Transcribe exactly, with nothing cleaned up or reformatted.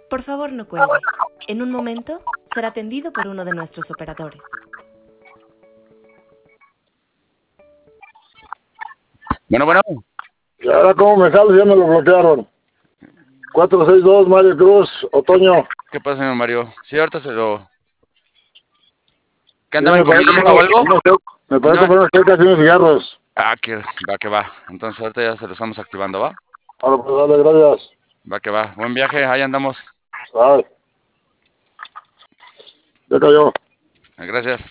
Por favor, no cuelgue. En un momento será atendido por uno de nuestros operadores. Bueno, bueno. ¿Y ahora cómo me jalo? Ya me lo bloquearon. cuatro seis dos, Mario Cruz, Otoño. ¿Qué pasa, señor Mario? Sí, ahorita se lo... ¿Qué Sí, andaba en me parece camioneta o algo? Me parece ¿Andaba? comprar unas checas y unos cigarros. Ah, que va, que va. Entonces ahorita ya se lo estamos activando, ¿va? Ahora pues dale, gracias. Va, que va. Buen viaje, ahí andamos. Ay. Ya cayó. Gracias.